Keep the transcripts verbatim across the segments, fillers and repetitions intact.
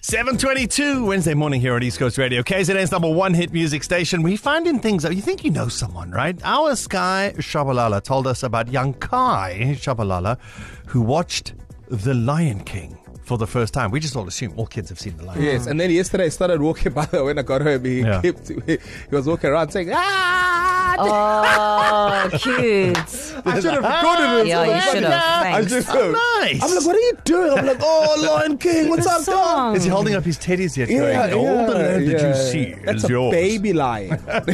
seven twenty-two, Wednesday morning here on East Coast Radio. K Z N's number one hit music station. We find in things that you think you know someone, right? Our Sky Shabalala told us about young Kai Shabalala, who watched The Lion King for the first time. We just all assume all kids have seen The Lion King. Yes, and then yesterday I started walking by when I got home. He, Yeah. kept, he was walking around saying, ah! Oh, cute. I should have recorded it. Yeah, you should have. I Thanks. just Oh, nice. I'm like, what are you doing? I'm like, oh, Lion King, what's up, dog? Song. Is he holding up his teddies yet? Yeah, going, all the land that yeah. you see That's is a yours. baby lion.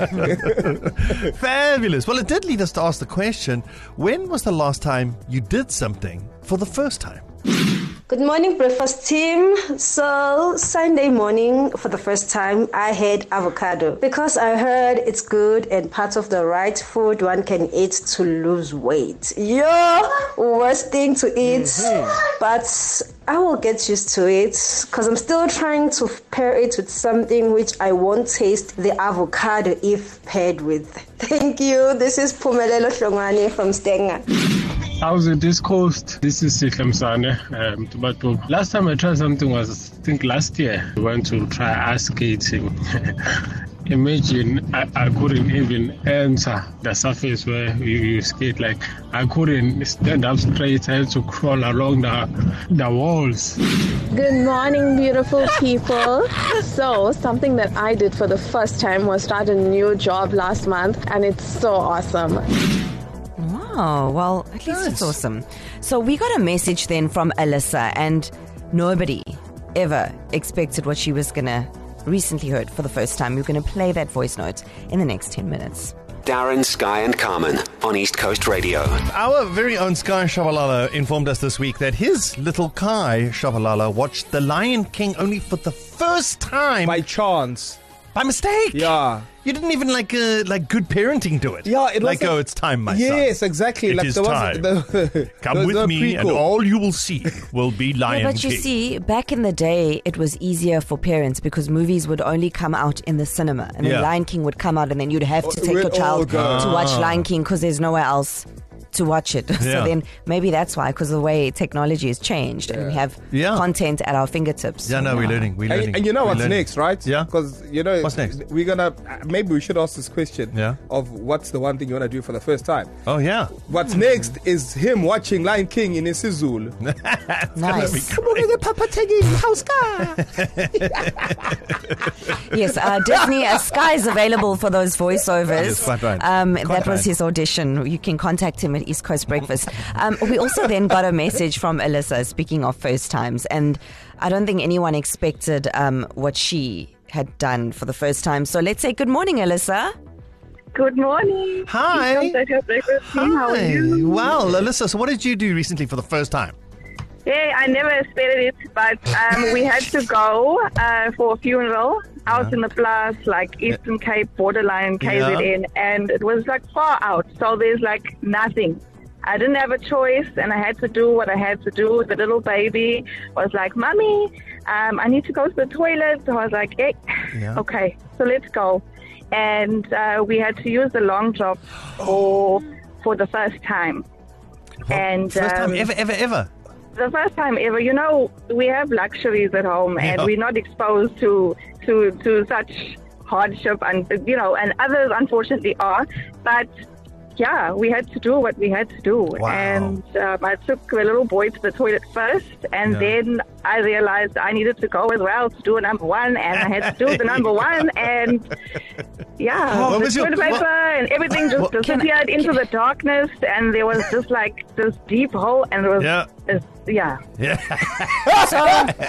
Fabulous. Well, it did lead us to ask the question, when was the last time you did something for the first time? Good morning, breakfast team. So, Sunday morning, for the first time, I had avocado because I heard it's good and part of the right food one can eat to lose weight. Yo, worst thing to eat, mm-hmm. but I will get used to it because I'm still trying to pair it with something which I won't taste the avocado if paired with. Thank you. This is Pumelelo Shongwane from Stenga. How's it, East Coast? This is Sihle Msane, um, Tubato. Last time I tried something was, I think last year, I went to try ice skating. Imagine I, I couldn't even enter the surface where you, you skate. Like, I couldn't stand up straight. I had to crawl along the, the walls. Good morning, beautiful people. So, something that I did for the first time was start a new job last month, and it's so awesome. Oh, well, at least it's awesome. So we got a message then from Alyssa, and nobody ever expected what she was going to recently heard for the first time. We're going to play that voice note in the next ten minutes. Darren, Sky and Carmen on East Coast Radio. Our very own Sky Shabalala informed us this week that his little Kai Shabalala watched The Lion King only for the first time. By chance. By mistake. Yeah. You didn't even like uh, like good parenting do it. Yeah, it like, was oh, it's time, my son. Yes, exactly. It like is there was, time. The, Come the, with the me, prequel. and all you will see will be Lion Yeah, but King. you see, back in the day, it was easier for parents because movies would only come out in the cinema, and Yeah. then Lion King would come out, and then you'd have to Oh, take we'd your child all go. to watch Ah. Lion King because there's nowhere else to watch it. Yeah. So then maybe that's why, because the way technology has changed, and we have Yeah. content at our fingertips. Yeah, no, we're learning. We're learning. And, and you know We're what's learning. next, right? Yeah. Because, you know, What's next? we're going to, maybe we should ask this question Yeah. of what's the one thing you want to do for the first time. Oh, yeah. What's next is him watching Lion King in isiZulu. Nice. Come on, get Papa taking house Yes, uh, Disney uh, Sky is available for those voiceovers. Yes, quite right. Um, Quite that was right. his audition. You can contact him at East Coast Breakfast. Um, we also then got a message from Alyssa, speaking of first times, and I don't think anyone expected um, what she had done for the first time. So let's say good morning, Alyssa. Good morning. Hi. East Coast Radio Breakfast team. How are Hi. you? Well, Alyssa, so what did you do recently for the first time? Yeah, I never expected it, but um, we had to go uh, for a funeral out in the plaas, like Eastern Cape, borderline K Z N, Yeah. and it was like far out, so there's like nothing. I didn't have a choice, and I had to do what I had to do. The little baby was like, Mommy, um, I need to go to the toilet. So I was like, hey, Yeah. okay, so let's go. And uh, we had to use the long drop for, for the first time. And First time um, ever, ever, ever. the first time ever. You know, we have luxuries at home, and Yeah. we're not exposed to to to such hardship, and you know, and others unfortunately are. But yeah, we had to do what we had to do, Wow. and um, I took the little boy to the toilet first, and Yeah. then I realized I needed to go as well to do a number one, and I had to do the number one, and yeah, What the was your- toilet paper what- and everything just what- can I- disappeared into the darkness, and there was just like this deep hole, and there was Yeah. this, yeah. Yeah. So,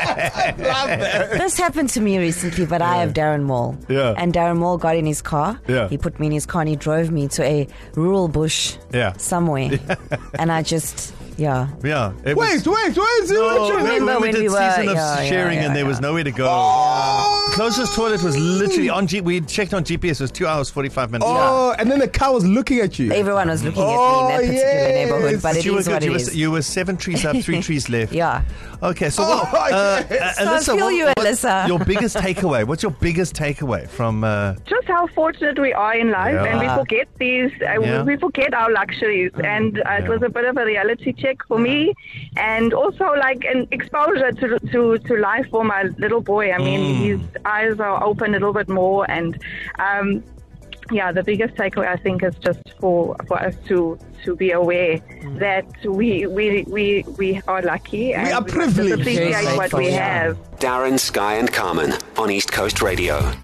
this happened to me recently, but I have Darren Mall. Yeah. And Darren Mall got in his car. Yeah. He put me in his car and he drove me to a rural bush Yeah. somewhere. And I just, yeah. Yeah. It was- Wait, wait, wait. No, wait, wait. remember when we when did we were- season of yeah, yeah, sharing yeah, and there was yeah. nowhere to go. Closest toilet was literally on G. We checked on G P S. It was two hours forty-five minutes. Oh, and then the cow was looking at you. Everyone was looking Oh, at me in that particular yes. neighborhood, but But it you were is good. what You it were, is. you were seven trees up, three trees left. Yeah. Okay, so what, Oh, uh, yes. uh, So I Alyssa, feel what- you, what- Alyssa. your biggest takeaway? What's your biggest takeaway from? Uh, Just how fortunate we are in life, Yeah. and we forget these. Uh, Yeah. We forget our luxuries, and uh, it Yeah. was a bit of a reality check. check for me, and also like an exposure to to to life for my little boy. I mean, Mm. his eyes are open a little bit more, and um, yeah, the biggest takeaway I think is just for for us to to be aware Mm. that we we we we are lucky and are we must privileged. appreciate Very what we thankful, yeah. have. Darren, Sky and Carmen on East Coast Radio.